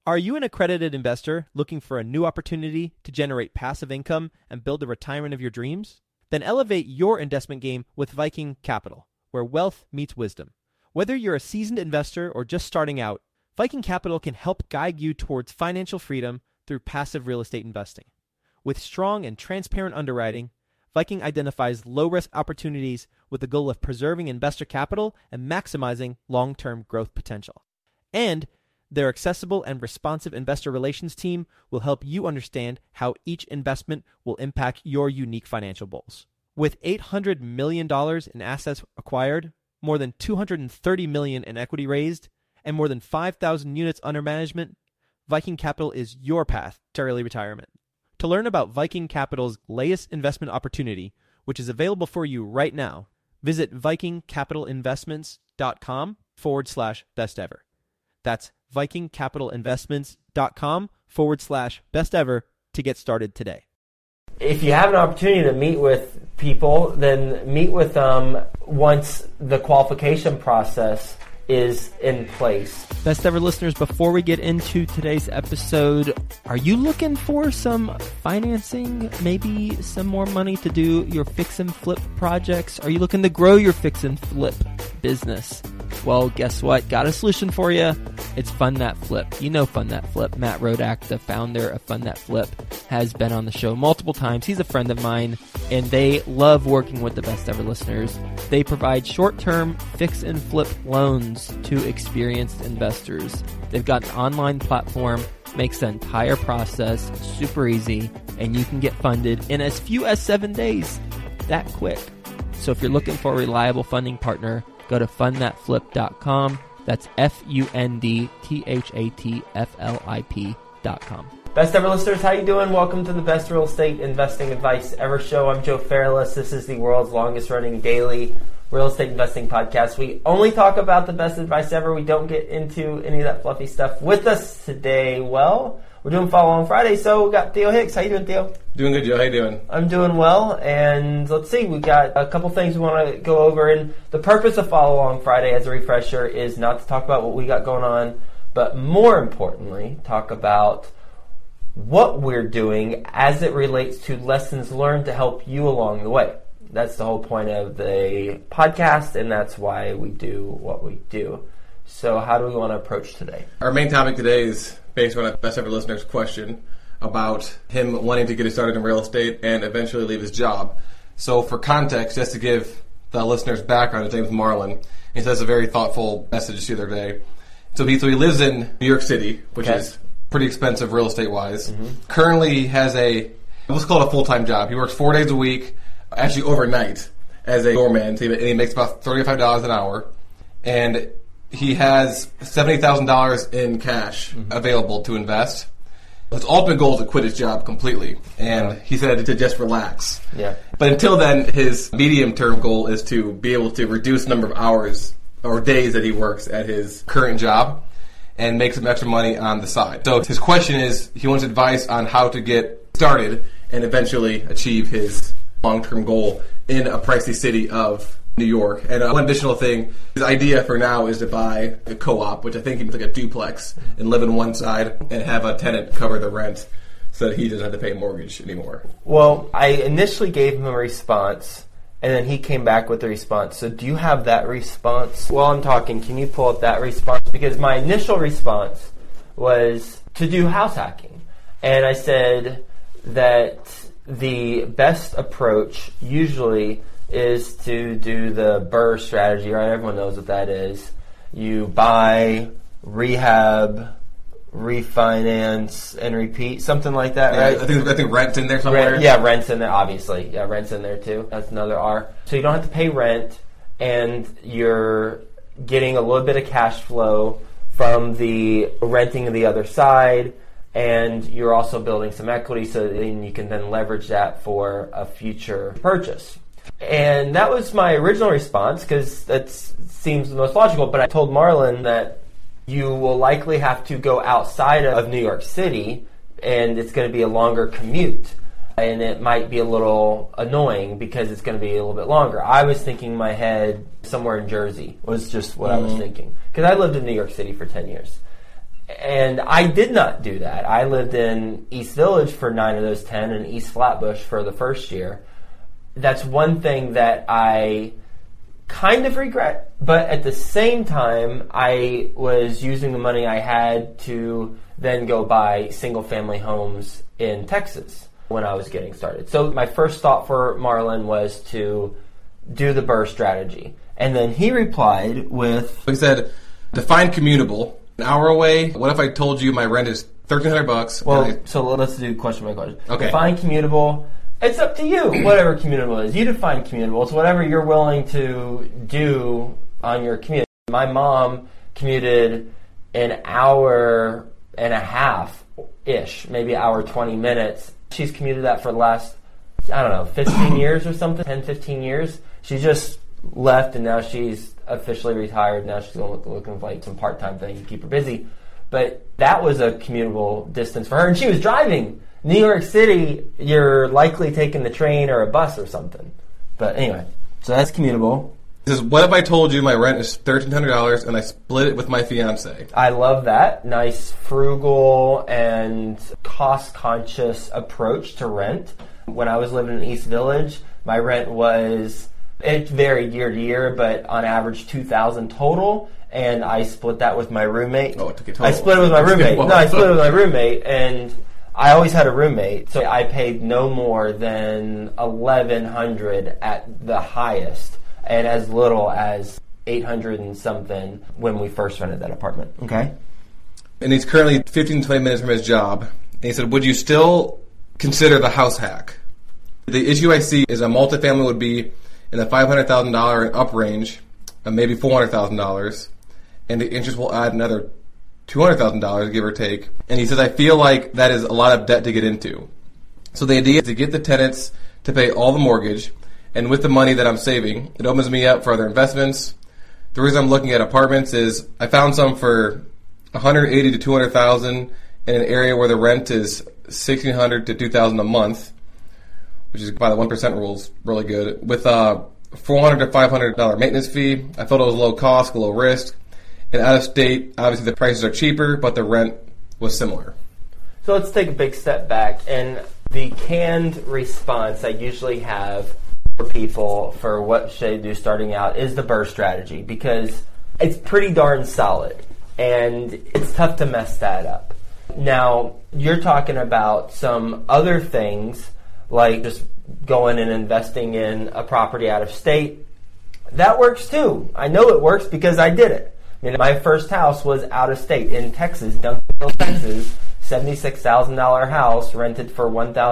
Are you an accredited investor looking for a new opportunity to generate passive income and build the retirement of your dreams? Then elevate your investment game with Viking Capital, where wealth meets wisdom. Whether you're a seasoned investor or just starting out, Viking Capital can help guide you towards financial freedom through passive real estate investing. With strong and transparent underwriting, Viking identifies low-risk opportunities with the goal of preserving investor capital and maximizing long-term growth potential. And their accessible and responsive investor relations team will help you understand how each investment will impact your unique financial goals. With $800 million in assets acquired, more than $230 million in equity raised, and more than 5,000 units under management, Viking Capital is your path to early retirement. To learn about Viking Capital's latest investment opportunity, which is available for you right now, visit vikingcapitalinvestments.com/best ever. That's vikingcapitalinvestments.com/best ever to get started today. If you have an opportunity to meet with people, then meet with them once the qualification process is in place. Best ever listeners, before we get into today's episode, are you looking for some financing, maybe some more money to do your fix and flip projects? Are you looking to grow your fix and flip business? Well, guess what? Got a solution for you. It's Fund That Flip. You know Fund That Flip. Matt Rodak, the founder of Fund That Flip, has been on the show multiple times. He's a friend of mine, and they love working with the best ever listeners. They provide short-term fix and flip loans to experienced investors. They've got an online platform, makes the entire process super easy, and you can get funded in as few as 7 days. That quick. So if you're looking for a reliable funding partner, go to fundthatflip.com. That's fundthatflip.com. Best ever listeners, how you doing? Welcome to the Best Real Estate Investing Advice Ever show. I'm Joe Fairless. This is the world's longest running daily real estate investing podcast. We only talk about the best advice ever. We don't get into any of that fluffy stuff. With us today, well, we're doing Follow On Friday, so we got Theo Hicks. How you doing, Theo? Doing good, Joe. How you doing? I'm doing well, and let's see, we got a couple things we want to go over, and the purpose of Follow On Friday, as a refresher, is not to talk about what we got going on, but more importantly, talk about what we're doing as it relates to lessons learned to help you along the way. That's the whole point of the podcast, and that's why we do what we do. So how do we want to approach today? Our main topic today is based on a Best Ever listener's question about him wanting to get started in real estate and eventually leave his job. So for context, just to give the listener's background, his name is Marlon. He says a very thoughtful message the other day. So he lives in New York City, which is pretty expensive real estate-wise. Mm-hmm. Currently, he has let's call it a full-time job. He works 4 days a week, actually overnight, as a doorman, and he makes about $35 an hour. And he has $70,000 in cash available to invest. His ultimate goal is to quit his job completely, and he said to just relax. Yeah. But until then, his medium-term goal is to be able to reduce the number of hours or days that he works at his current job and make some extra money on the side. So his question is, he wants advice on how to get started and eventually achieve his long-term goal in a pricey city of New York. And one additional thing, his idea for now is to buy a co-op, which I think is like a duplex, and live in one side and have a tenant cover the rent so that he doesn't have to pay a mortgage anymore. Well, I initially gave him a response, and then he came back with a response. So do you have that response? While I'm talking, can you pull up that response? Because my initial response was to do house hacking. And I said that the best approach usually is to do the BRRRR strategy, right? Everyone knows what that is. You buy, rehab, refinance, and repeat, something like that, right? I think rent's in there somewhere. Rent's in there, obviously. Yeah, rent's in there too. That's another R. So you don't have to pay rent, and you're getting a little bit of cash flow from the renting of the other side, and you're also building some equity so that you can then leverage that for a future purchase. And that was my original response because that seems the most logical, but I told Marlon that you will likely have to go outside of New York City, and it's going to be a longer commute. And it might be a little annoying because it's going to be a little bit longer. I was thinking in my head somewhere in Jersey was just what I was thinking. Because I lived in New York City for 10 years. And I did not do that. I lived in East Village for 9 of those 10 and East Flatbush for the first year. That's one thing that I kind of regret, but at the same time, I was using the money I had to then go buy single-family homes in Texas when I was getting started. So my first thought for Marlon was to do the BRRRR strategy. And then he replied with... He said, define commutable. An hour away, what if I told you my rent is $1,300? Well, so let's do question by question. Okay. Define commutable. It's up to you, whatever commutable is. You define commutable. It's whatever you're willing to do on your commute. My mom commuted an hour and a half-ish, maybe an hour, 20 minutes. She's commuted that for the last, 15 years or something, 10, 15 years. She just left, and now she's officially retired. Now she's looking for like some part-time thing to keep her busy. But that was a commutable distance for her, and she was driving. New York City, you're likely taking the train or a bus or something. But anyway, so that's commutable. This is, what if I told you my rent is $1,300 and I split it with my fiance? I love that. Nice, frugal, and cost-conscious approach to rent. When I was living in East Village, my rent was, it varied year to year, but on average $2,000 total. And I split that with my roommate. Oh, it took a total. I split it with my roommate. No, I split it with my roommate, and I always had a roommate, so I paid no more than $1,100 at the highest, and as little as $800 and something when we first rented that apartment. Okay. And he's currently 15 to 20 minutes from his job. And he said, would you still consider the house hack? The issue I see is a multifamily would be in the $500,000 and up range, maybe $400,000, and the interest will add another $200,000, give or take. And he says, I feel like that is a lot of debt to get into. So the idea is to get the tenants to pay all the mortgage, and with the money that I'm saving, it opens me up for other investments. The reason I'm looking at apartments is I found some for $180,000 to $200,000 in an area where the rent is $1,600 to $2,000 a month, which is by the 1% rules, really good. With $400 to $500 maintenance fee, I felt it was low cost, low risk. And out of state, obviously the prices are cheaper, but the rent was similar. So let's take a big step back. And the canned response I usually have for people for what should they do starting out is the BRRRR strategy, because it's pretty darn solid and it's tough to mess that up. Now, you're talking about some other things like just going and investing in a property out of state. That works too. I know it works because I did it. My first house was out of state in Texas, Duncanville, Texas, $76,000 house rented for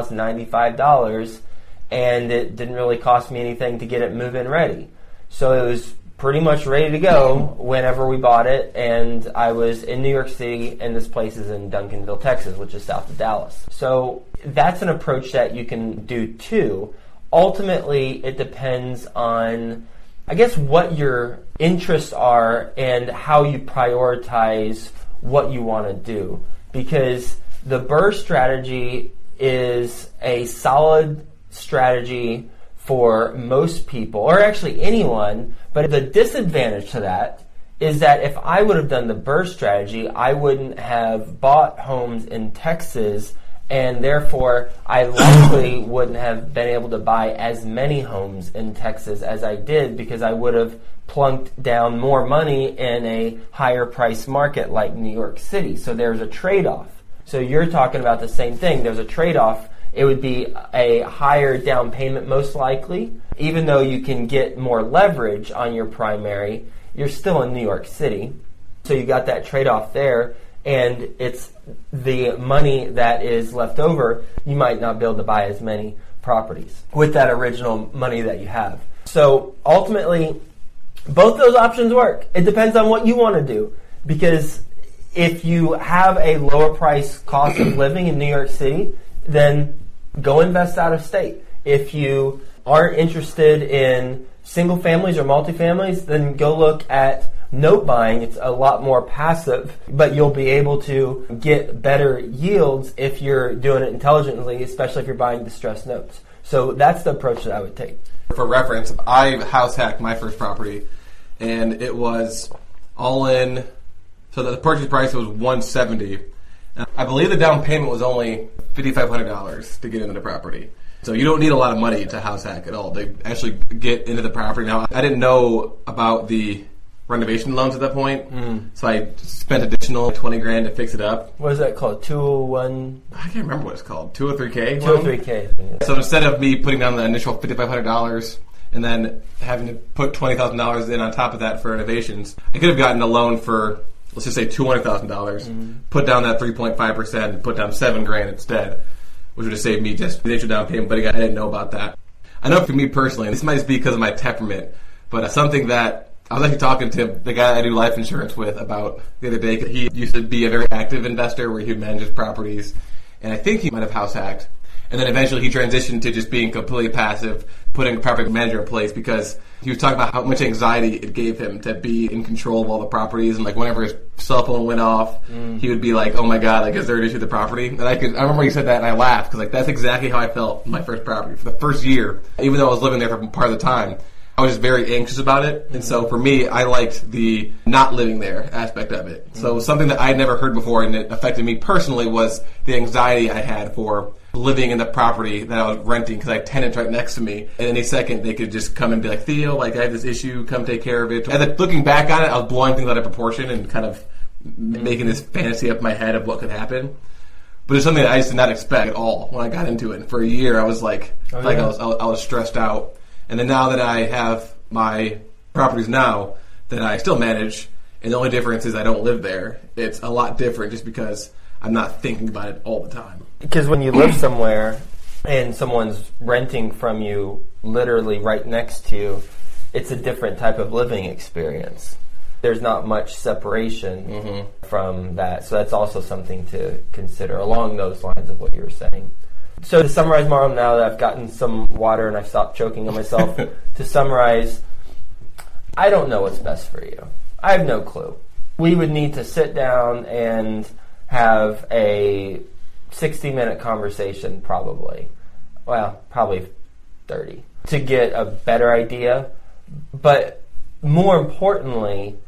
$1,095, and it didn't really cost me anything to get it move-in ready. So it was pretty much ready to go whenever we bought it, and I was in New York City, and this place is in Duncanville, Texas, which is south of Dallas. So that's an approach that you can do too. Ultimately, it depends on, I guess, what your interests are and how you prioritize what you want to do. Because the BRRRR strategy is a solid strategy for most people, or actually anyone, but the disadvantage to that is that if I would have done the BRRRR strategy, I wouldn't have bought homes in Texas, and therefore I likely wouldn't have been able to buy as many homes in Texas as I did, because I would have plunked down more money in a higher price market like New York City. So there's a trade-off. So you're talking about the same thing. There's a trade-off. It would be a higher down payment most likely. Even though you can get more leverage on your primary, you're still in New York City. So you got that trade-off there, and it's the money that is left over. You might not be able to buy as many properties with that original money that you have. So ultimately, both those options work. It depends on what you want to do, because if you have a lower price cost of living in New York City, then go invest out of state. If you aren't interested in single families or multifamilies, then go look at note buying. It's a lot more passive, but you'll be able to get better yields if you're doing it intelligently, especially if you're buying distressed notes. So that's the approach that I would take. For reference, I house hacked my first property, and it was all in So the purchase price was $170. I believe the down payment was only $5,500 to get into the property. So you don't need a lot of money to house hack at all. They actually get into the property. Now, I didn't know about the renovation loans at that point, so I spent additional $20,000 to fix it up. What is that called? 201? I can't remember what it's called. 203K? 203K. So instead of me putting down the initial $5,500 and then having to put $20,000 in on top of that for renovations, I could have gotten a loan for, let's just say $200,000, put down that 3.5% and put down $7,000 instead, which would have saved me just the initial down payment, but again, I didn't know about that. I know for me personally, and this might just be because of my temperament, but something that I was actually talking to the guy I do life insurance with about the other day. He used to be a very active investor where he would manage his properties, and I think he might have house hacked. And then eventually he transitioned to just being completely passive, putting a property manager in place because he was talking about how much anxiety it gave him to be in control of all the properties. And like whenever his cell phone went off, he would be like, "Oh my God, like is there an issue with the property?" And I remember he said that, and I laughed because like that's exactly how I felt in my first property for the first year, even though I was living there for part of the time. I was just very anxious about it. And so for me, I liked the not living there aspect of it. So something that I had never heard before and it affected me personally was the anxiety I had for living in the property that I was renting because I had tenants right next to me. And any second, they could just come and be like, "Theo, like I have this issue, come take care of it." And then looking back on it, I was blowing things out of proportion and kind of making this fantasy up in my head of what could happen. But it's something that I just did not expect at all when I got into it. And for a year, I was like, I was stressed out. And then now that I have my properties now that I still manage, and the only difference is I don't live there, it's a lot different just because I'm not thinking about it all the time. Because when you live somewhere and someone's renting from you literally right next to you, it's a different type of living experience. There's not much separation from that. So that's also something to consider along those lines of what you were saying. So to summarize, Marlon, now that I've gotten some water and I've stopped choking on myself, to summarize, I don't know what's best for you. I have no clue. We would need to sit down and have a 60-minute conversation probably. Well, probably 30 to get a better idea. But more importantly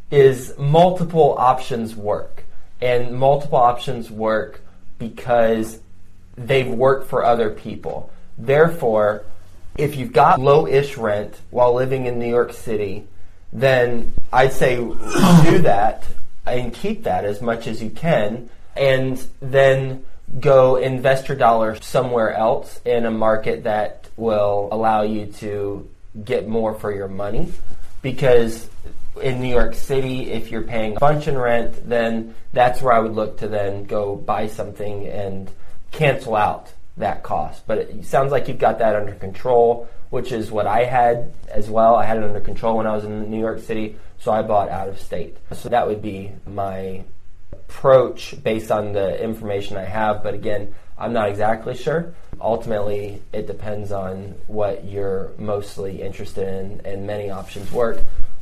is multiple options work. And multiple options work because they've worked for other people. Therefore, if you've got low-ish rent while living in New York City, then I'd say do that and keep that as much as you can, and then go invest your dollar somewhere else in a market that will allow you to get more for your money. Because in New York City, if you're paying a bunch in rent, then that's where I would look to then go buy something and cancel out that cost. But it sounds like you've got that under control, which is what I had as well. I had it under control when I was in New York City, so I bought out of state. So that would be my approach based on the information I have. But again, I'm not exactly sure. Ultimately, it depends on what you're mostly interested in, and many options work.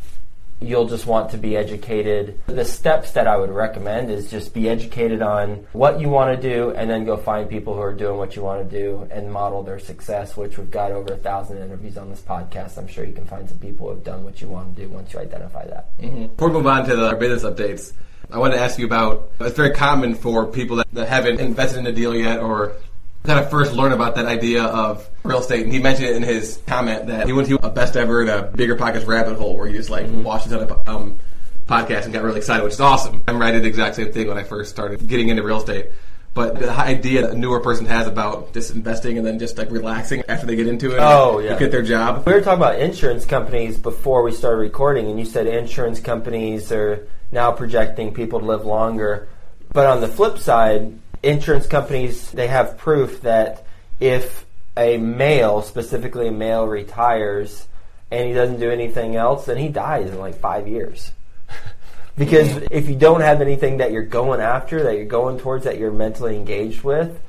You'll just want to be educated. The steps that I would recommend is just be educated on what you want to do, and then go find people who are doing what you want to do and model their success, which we've got over 1,000 interviews on this podcast. I'm sure you can find some people who have done what you want to do once you identify that. Before we move on to the business updates, I wanted to ask you about, it's very common for people that haven't invested in a deal yet or kind of first learn about that idea of real estate. And he mentioned it in his comment that he went to a best ever in a Bigger Pockets rabbit hole where he just watched a ton of podcasts and got really excited, which is awesome. I remember I did the exact same thing when I first started getting into real estate. But the idea that a newer person has about just investing and then just like relaxing after they get into it and get their job. We were talking about insurance companies before we started recording, and you said insurance companies are now projecting people to live longer. But on the flip side, insurance companies, they have proof that if a male, specifically a male, retires and he doesn't do anything else, then he dies in like 5 years. Because if you don't have anything that you're going after, that you're going towards, that you're mentally engaged with,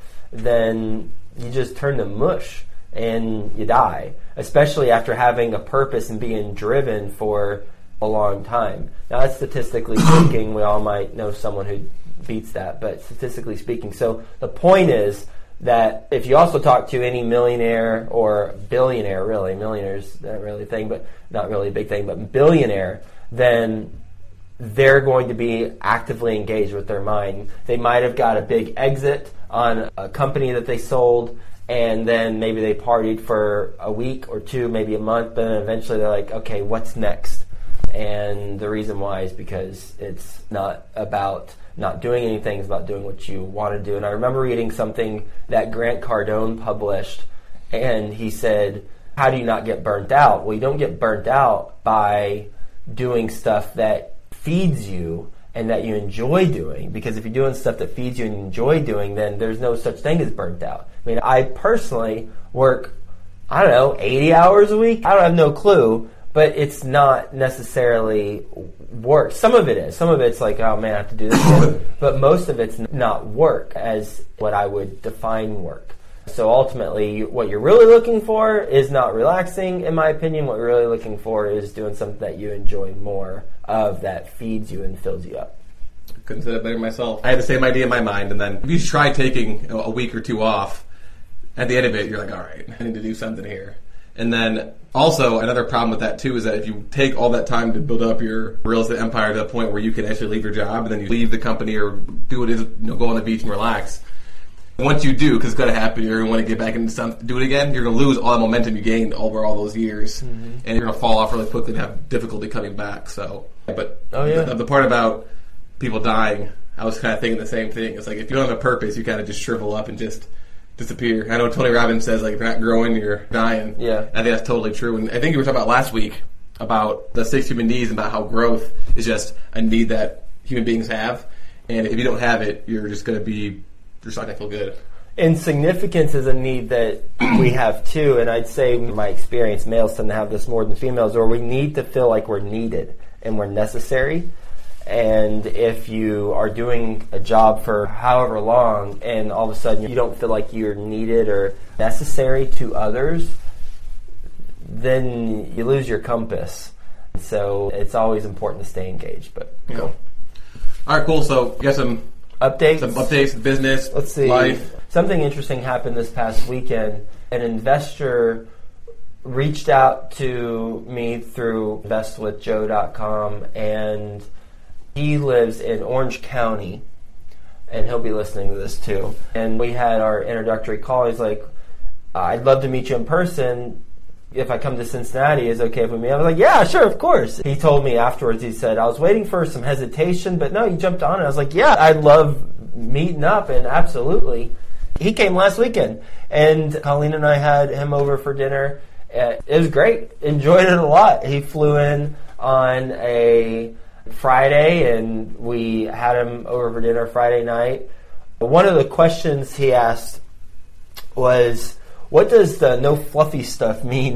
then you just turn to mush and you die. Especially after having a purpose and being driven for a long time. Now, that's statistically speaking. We all might know someone who beats that, but statistically speaking. So the point is that if you also talk to any millionaire or billionaire, really, millionaire's not really a thing, but not really a big thing, but billionaire, then they're going to be actively engaged with their mind. They might have got a big exit on a company that they sold, and then maybe they partied for a week or two, maybe a month, but then eventually they're like, okay, what's next? And the reason why is because it's not about not doing anything, it's about doing what you want to do. And I remember reading something that Grant Cardone published, and he said, how do you not get burnt out? Well, you don't get burnt out by doing stuff that feeds you and that you enjoy doing, because if you're doing stuff that feeds you and you enjoy doing, then there's no such thing as burnt out. I mean, I personally work, 80 hours a week? I don't have no clue, but it's not necessarily work. Some of it is. Some of it's like, oh man, I have to do this again. But most of it's not work as what I would define work. So ultimately, what you're really looking for is not relaxing, in my opinion. What you're really looking for is doing something that you enjoy more of, that feeds you and fills you up. Couldn't say that better myself. I had the same idea in my mind, and then if you try taking a week or two off, at the end of it, you're like, all right, I need to do something here. And then also another problem with that too is that if you take all that time to build up your real estate empire to the point where you can actually leave your job and then you leave the company or do what it is, go on the beach and relax. Once you do, because it's going to happen, you're going to want to get back into something, do it again, you're going to lose all the momentum you gained over all those years. Mm-hmm. And you're going to fall off really quickly and have difficulty coming back. So, but the part about people dying, I was kind of thinking the same thing. It's like if you don't have a purpose, you kind of just shrivel up and just disappear. I know Tony Robbins says, like, if you're not growing, you're dying. Yeah. I think that's totally true. And I think you were talking about last week about the 6 human needs and about how growth is just a need that human beings have. And if you don't have it, you're just going to be, you're not going to feel good. And significance is a need that we have too. And I'd say, in my experience, males tend to have this more than females, where we need to feel like we're needed and we're necessary. And if you are doing a job for however long and all of a sudden you don't feel like you're needed or necessary to others, then you lose your compass. So it's always important to stay engaged. But cool. All right, cool. So you got some updates, business, let's see. Life. Something interesting happened this past weekend. An investor reached out to me through investwithjoe.com, and he lives in Orange County, and he'll be listening to this too. And we had our introductory call. He's like, I'd love to meet you in person. If I come to Cincinnati, is it okay if we meet? I was like, yeah, sure, of course. He told me afterwards, he said, I was waiting for some hesitation, but no, you jumped on it. I was like, yeah, I'd love meeting up, and absolutely. He came last weekend, and Colleen and I had him over for dinner. It was great. Enjoyed it a lot. He flew in on a Friday, and we had him over for dinner Friday night. One of the questions he asked was, what does the no fluffy stuff mean?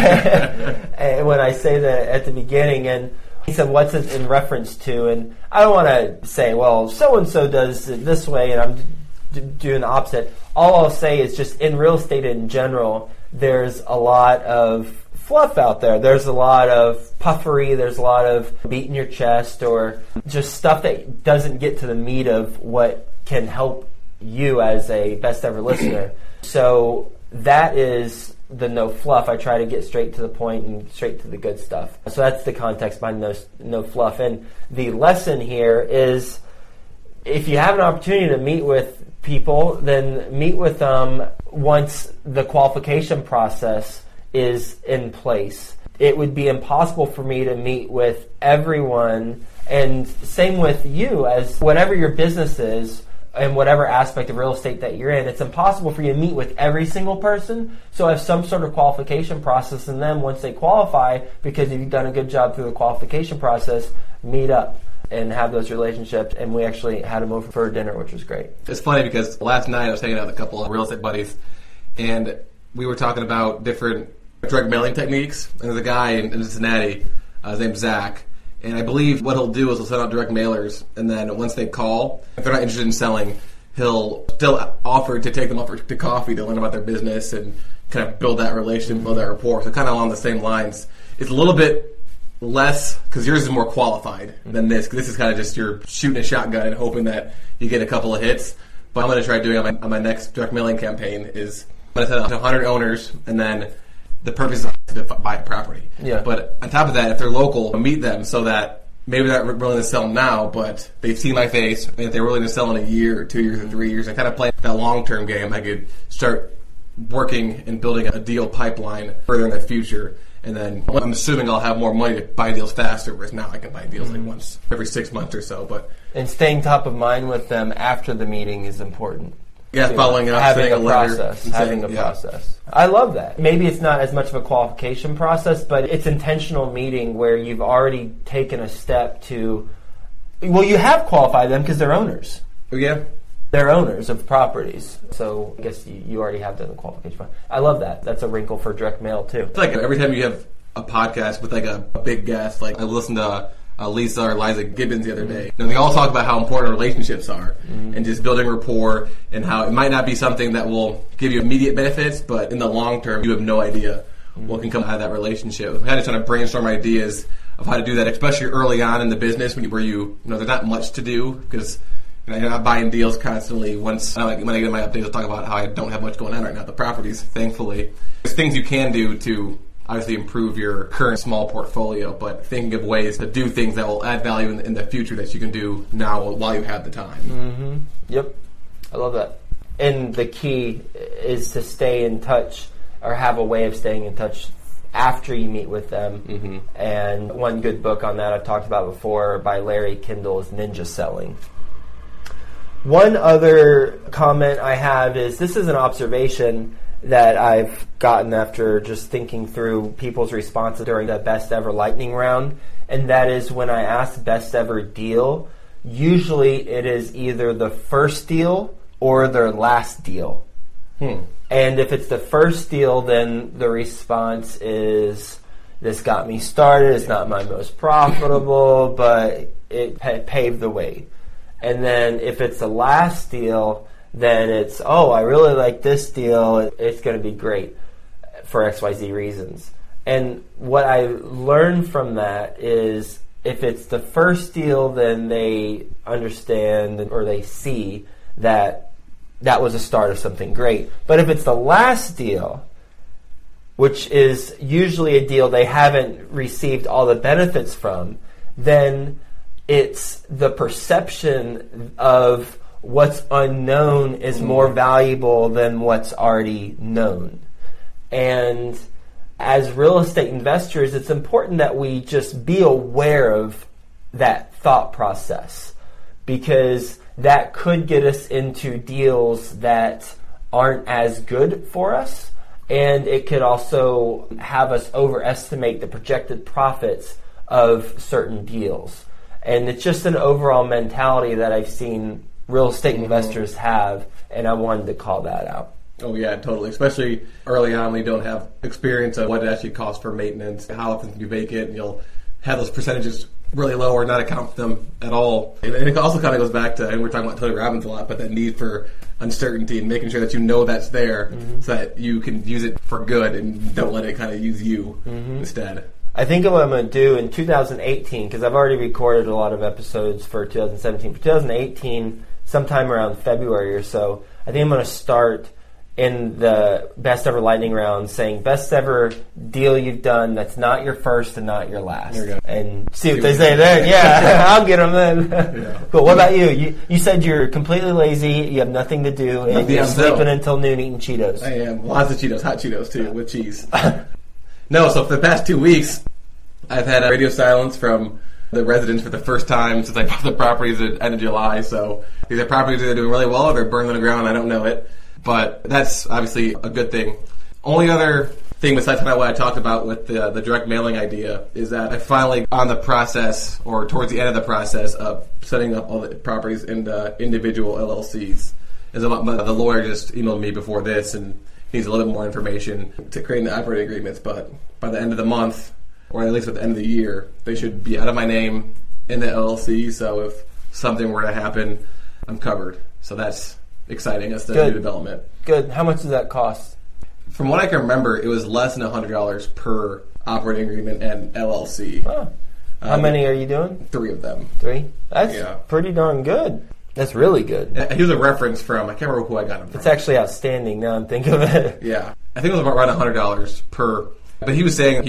And when I say that at the beginning, and he said, what's it in reference to? And I don't want to say, well, so-and-so does it this way, and I'm doing the opposite. All I'll say is just in real estate in general, there's a lot of fluff out there. There's a lot of puffery. There's a lot of beating your chest or just stuff that doesn't get to the meat of what can help you as a best ever listener. So that is the no fluff. I try to get straight to the point and straight to the good stuff. So that's the context behind no fluff. And the lesson here is, if you have an opportunity to meet with people, then meet with them once the qualification process is in place. It would be impossible for me to meet with everyone, and same with you, as whatever your business is and whatever aspect of real estate that you're in, it's impossible for you to meet with every single person. So have some sort of qualification process, and then once they qualify, because you've done a good job through the qualification process, meet up and have those relationships. And we actually had him over for dinner, which was great. It's funny because last night I was hanging out with a couple of real estate buddies, and we were talking about different direct mailing techniques. And there's a guy in Cincinnati, his name's Zach, and I believe what he'll do is he'll send out direct mailers, and then once they call, if they're not interested in selling, he'll still offer to take them out to coffee to learn about their business and kind of build that relationship, build that rapport. So kind of along the same lines. It's a little bit less, because yours is more qualified than this. Cause this is kind of just you're shooting a shotgun and hoping that you get a couple of hits. But I'm going to try doing on my next direct mailing campaign is I'm going to send out to 100 owners, and then the purpose is to buy a property. Yeah. But on top of that, if they're local, meet them so that maybe they're not willing to sell now, but they've seen my face, and if they're willing to sell in a year or 2 years or 3 years, I kind of play that long-term game. I could start working and building a deal pipeline further in the future. And then I'm assuming I'll have more money to buy deals faster, whereas now I can buy deals like once every 6 months or so. And staying top of mind with them after the meeting is important. Yeah, following up, having a process. Having a process. I love that. Maybe it's not as much of a qualification process, but it's intentional meeting where you've already taken a step to. Well, you have qualified them because they're owners. Yeah. They're owners of properties, so I guess you already have done the qualification. I love that. That's a wrinkle for direct mail too. It's like every time you have a podcast with like a big guest, like I listened to Lisa or Liza Gibbons the other day. And they all talk about how important relationships are and just building rapport and how it might not be something that will give you immediate benefits, but in the long term, you have no idea what can come out of that relationship. I had to try to brainstorm ideas of how to do that, especially early on in the business where you know there's not much to do because you're not buying deals constantly. Once when I get my updates, I'll talk about how I don't have much going on right now. The properties, thankfully, there's things you can do to obviously improve your current small portfolio, but thinking of ways to do things that will add value in the future that you can do now while you have the time. Mm-hmm. Yep, I love that. And the key is to stay in touch or have a way of staying in touch after you meet with them. Mm-hmm. And one good book on that I've talked about before by Larry Kindle is Ninja Selling. One other comment I have is this is an observation that I've gotten after just thinking through people's responses during the Best Ever Lightning Round, and that is when I ask Best Ever Deal, usually it is either the first deal or their last deal. And if it's the first deal, then the response is, this got me started, it's not my most profitable, but it paved the way. And then if it's the last deal, then it's, oh, I really like this deal. It's going to be great for XYZ reasons. And what I learned from that is if it's the first deal, then they understand or they see that that was a start of something great. But if it's the last deal, which is usually a deal they haven't received all the benefits from, then it's the perception of what's unknown is more valuable than what's already known. And as real estate investors, it's important that we just be aware of that thought process, because that could get us into deals that aren't as good for us, and it could also have us overestimate the projected profits of certain deals. And it's just an overall mentality that I've seen real estate investors have, and I wanted to call that out. Oh yeah, totally. Especially early on when you don't have experience of what it actually costs for maintenance, how often you vacate, and you'll have those percentages really low or not account for them at all. And it also kind of goes back to, and we're talking about Tony Robbins a lot, but that need for uncertainty and making sure that you know that's there so that you can use it for good and don't let it kind of use you instead. I think what I'm going to do in 2018, because I've already recorded a lot of episodes for 2017. For 2018, sometime around February or so, I think I'm going to start in the Best Ever Lightning Round saying best ever deal you've done that's not your first and not your last. And see what they say then. Yeah, I'll get them then. Yeah. But what about you? You said you're completely lazy, you have nothing to do, and you're sleeping until noon eating Cheetos. I am. Lots of Cheetos, hot Cheetos too, with cheese. No, so for the past 2 weeks, I've had radio silence from the residents for the first time since I bought the properties at the end of July. So these are properties that are doing really well or they're burning to the ground. I don't know it. But that's obviously a good thing. Only other thing besides what I talked about with the direct mailing idea is that I finally on the process or towards the end of the process of setting up all the properties into individual LLCs. As the lawyer just emailed me before this and needs a little bit more information to create the operating agreements. But by the end of the month, or at least at the end of the year, they should be out of my name in the LLC. So if something were to happen, I'm covered. So that's exciting. That's the new development. Good. How much does that cost? From what I can remember, it was less than $100 per operating agreement and LLC. Oh. How many are you doing? 3 of them. 3? That's pretty darn good. That's really good. Here's a reference from, I can't remember who I got him from. It's actually outstanding now I'm thinking of it. Yeah. I think it was around $100 per. But he was saying he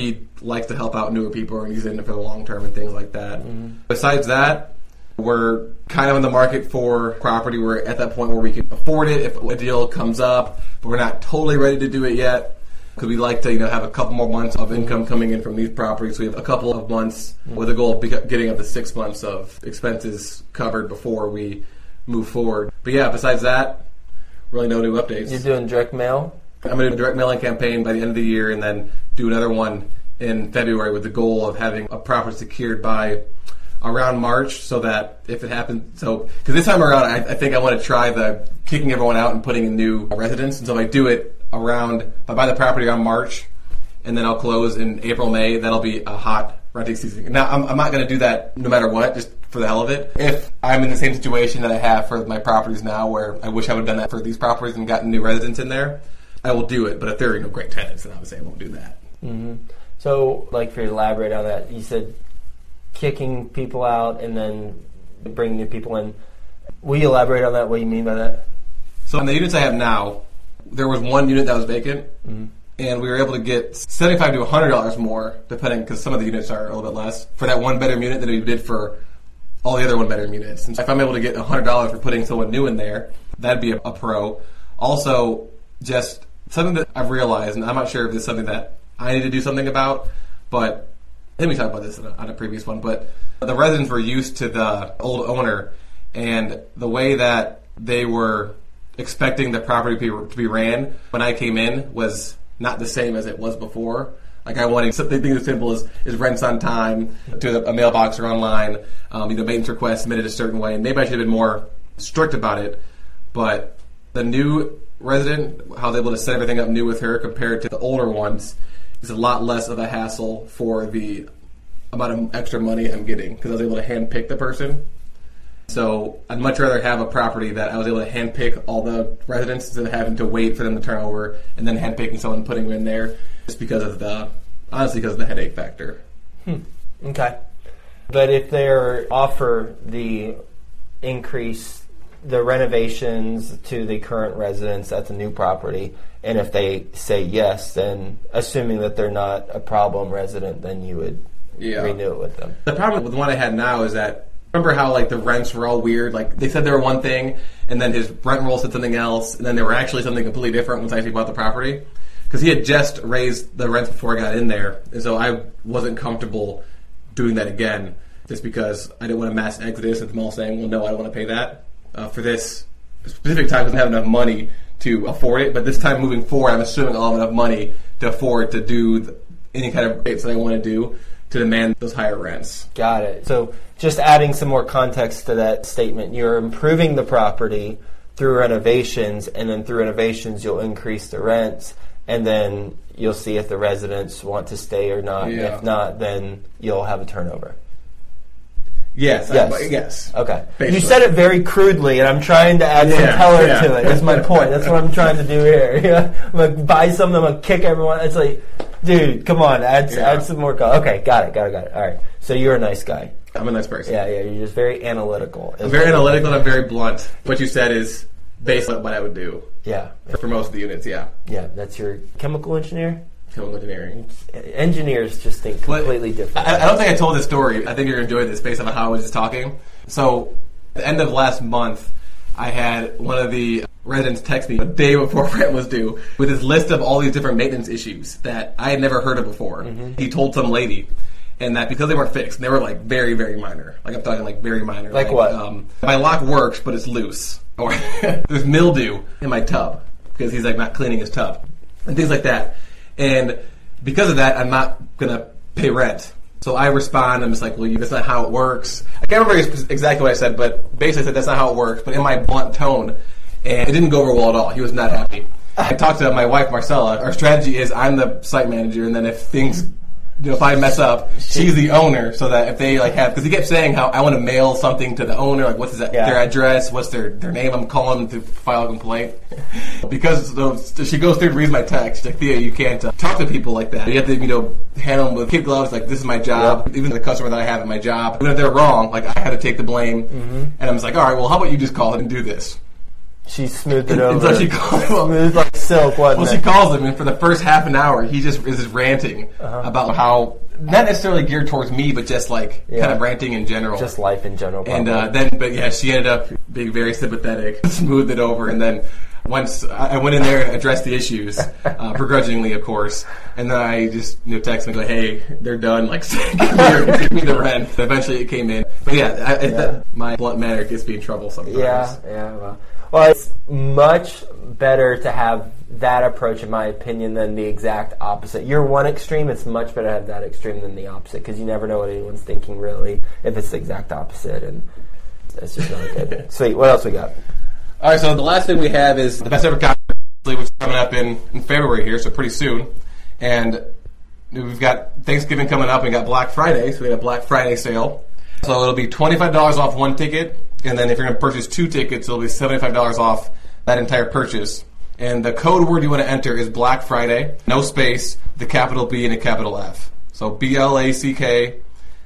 likes to help out newer people and he's in it for the long term and things like that. Besides that, we're kind of in the market for property. We're at that point where we can afford it if a deal comes up, but we're not totally ready to do it yet because we'd like to have a couple more months of income coming in from these properties. We have a couple of months with a goal of getting up to 6 months of expenses covered before we move forward. But yeah, besides that, really no new updates. You're doing direct mail? I'm going to do a direct mailing campaign by the end of the year and then do another one in February with the goal of having a property secured by around March so that if it happens, because this time around I think I want to try the kicking everyone out and putting in new residents, and so if I do it if I buy the property around March and then I'll close in April, May, that'll be a hot renting season. Now I'm not going to do that no matter what, just for the hell of it. If I'm in the same situation that I have for my properties now where I wish I would have done that for these properties and gotten new residents in there, I will do it, but if there are great tenants, then obviously I won't do that. Mm-hmm. So, for you to elaborate on that, you said kicking people out and then bringing new people in. Will you elaborate on that, what you mean by that? So on the units I have now, there was one unit that was vacant, and we were able to get $75 to $100 more, depending, because some of the units are a little bit less, for that one-bedroom unit than we did for all the other one-bedroom units. And so if I'm able to get $100 for putting someone new in there, that'd be a pro. Also, just something that I've realized, and I'm not sure if this is something that I need to do something about, but I think we talked about this on a previous one, but the residents were used to the old owner, and the way that they were expecting the property to be ran when I came in was not the same as it was before. Like I wanted something as simple as rents on time to a mailbox or online, maintenance requests submitted a certain way, and maybe I should have been more strict about it. But the new resident, how they're able to set everything up new with her compared to the older ones, is a lot less of a hassle for the amount of extra money I'm getting because I was able to handpick the person. So I'd much rather have a property that I was able to handpick all the residents instead of having to wait for them to turn over and then handpicking someone and putting them in there, just because of the headache factor. Okay. But if they offer the increase, the renovations to the current residents at the new property, and if they say yes, then assuming that they're not a problem resident, then you would renew it with them. The problem with the one I had now is that, remember how the rents were all weird? Like they said they were one thing, and then his rent roll said something else, and then they were actually something completely different once I actually bought the property. Because he had just raised the rents before I got in there, and so I wasn't comfortable doing that again, just because I didn't want a mass exodus and them all saying, well, no, I don't want to pay that. For this specific time, I didn't have enough money to afford it, but this time moving forward, I'm assuming I'll have enough money to afford to do any kind of rates that I want to do to demand those higher rents. Got it. So just adding some more context to that statement, you're improving the property through renovations, and then through renovations you'll increase the rents, and then you'll see if the residents want to stay or not. Yeah. If not, then you'll have a turnover. Yes. Yes. Okay. Basically. You said it very crudely, and I'm trying to add some color to it. That's my point. That's what I'm trying to do here. I'm going to buy something, I'm going to kick everyone. It's like, dude, come on, add some more color. Okay, got it. All right. So you're a nice guy. I'm a nice person. Yeah, you're just very analytical. I'm very analytical and I'm very blunt. What you said is basically what I would do. Yeah. For most of the units, yeah. Yeah, that's your chemical engineer? Chemical engineering. Engineers just think completely different. I don't think I told this story. I think you're going to enjoy this based on how I was just talking. So, at the end of last month, I had one of the residents text me a day before rent was due with his list of all these different maintenance issues that I had never heard of before. Mm-hmm. He told some lady, and that because they weren't fixed, and they were very, very minor. I'm talking very minor. Like what? My lock works, but it's loose. Or there's mildew in my tub because he's not cleaning his tub. And things like that. And because of that, I'm not going to pay rent. So I respond, I'm just like, well, that's not how it works. I can't remember exactly what I said, but basically I said that's not how it works, but in my blunt tone. And it didn't go over well at all. He was not happy. I talked to my wife, Marcella. Our strategy is I'm the site manager, and then if things, if I mess up, she's the owner, so that if they because he kept saying how I want to mail something to the owner, what's their address, what's their name, I'm calling them to file a complaint. Because she goes through and reads my text. She's like, Thea, you can't talk to people like that. You have to, handle them with kid gloves, this is my job. Yep. Even the customer that I have at my job, even if they're wrong, I had to take the blame. Mm-hmm. And I'm just like, all right, well, how about you just call it and do this? She smoothed it over. Until she called him. Smooth like silk, wasn't Well, it? she calls him, and for the first half an hour, he just is ranting about how, not necessarily geared towards me, but just like kind of ranting in general. Just life in general. And probably. but yeah, she ended up being very sympathetic, smoothed it over, and then once I went in there and addressed the issues, begrudgingly, of course, and then I just text me like, "Hey, they're done. Like, give me the rent." Eventually, it came in, but my blunt manner gets me in trouble sometimes. Yeah. Well, it's much better to have that approach, in my opinion, than the exact opposite. You're one extreme. It's much better to have that extreme than the opposite, because you never know what anyone's thinking, really, if it's the exact opposite, and that's just not good. Sweet. What else we got? All right, so the last thing we have is the Best Ever Conference, which is coming up in February here, so pretty soon. And we've got Thanksgiving coming up, and we got Black Friday, so we got a Black Friday sale. So it'll be $25 off one ticket, and then if you're going to purchase 2 tickets, it'll be $75 off that entire purchase. And the code word you want to enter is Black Friday, no space, the capital B and a capital F. So BLACKFRIDAY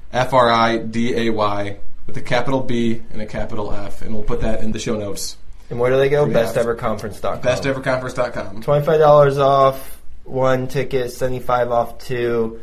with a capital B and a capital F, and we'll put that in the show notes. And where do they go? BestEverConference.com. BestEverConference.com. $25 off 1 ticket, $75 off 2.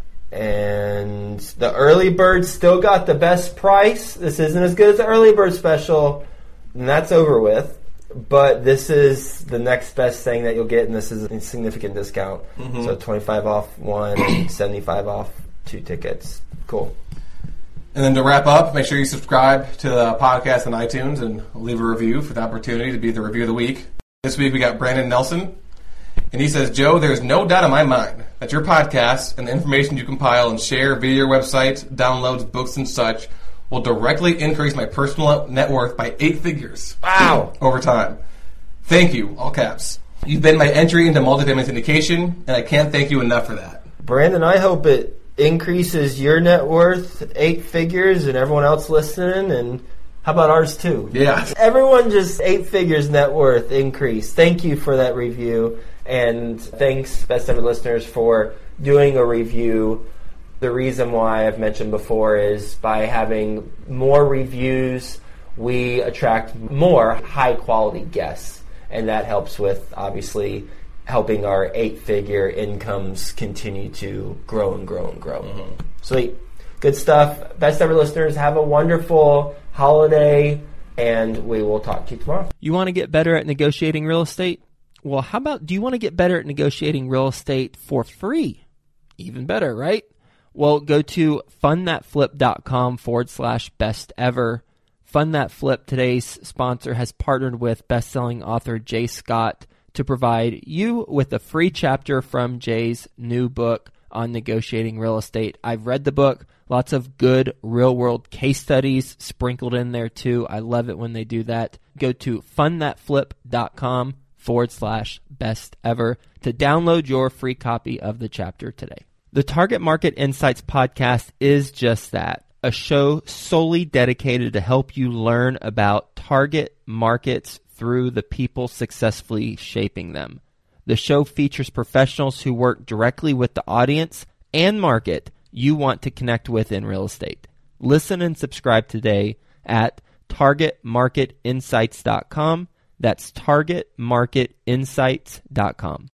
And the early bird still got the best price. This isn't as good as the early bird special, and that's over with. But this is the next best thing that you'll get, and this is a significant discount. Mm-hmm. So $25 off 1 and $75 off 2 tickets. Cool. And then to wrap up, make sure you subscribe to the podcast on iTunes and leave a review for the opportunity to be the review of the week. This week we got Brandon Nelson. And he says, Joe, there's no doubt in my mind that your podcast and the information you compile and share via your website, downloads, books, and such will directly increase my personal net worth by 8 figures. Wow. Over time. Thank you, all caps. You've been my entry into multifamily syndication, and I can't thank you enough for that. Brandon, I hope it increases your net worth 8 figures and everyone else listening, and how about ours too? Yeah. Everyone just 8 figures net worth increase. Thank you for that review. And thanks, Best Ever listeners, for doing a review. The reason why I've mentioned before is by having more reviews, we attract more high-quality guests. And that helps with, obviously, helping our 8-figure incomes continue to grow and grow and grow. Mm-hmm. Sweet. Good stuff. Best Ever listeners, have a wonderful holiday, and we will talk to you tomorrow. You want to get better at negotiating real estate? Well, how about, do you want to get better at negotiating real estate for free? Even better, right? Well, go to fundthatflip.com/best ever. Fund That Flip, today's sponsor, has partnered with best-selling author Jay Scott to provide you with a free chapter from Jay's new book on negotiating real estate. I've read the book. Lots of good real-world case studies sprinkled in there, too. I love it when they do that. Go to fundthatflip.com/best ever to download your free copy of the chapter today. The Target Market Insights podcast is just that, a show solely dedicated to help you learn about target markets through the people successfully shaping them. The show features professionals who work directly with the audience and market you want to connect with in real estate. Listen and subscribe today at targetmarketinsights.com. That's targetmarketinsights.com.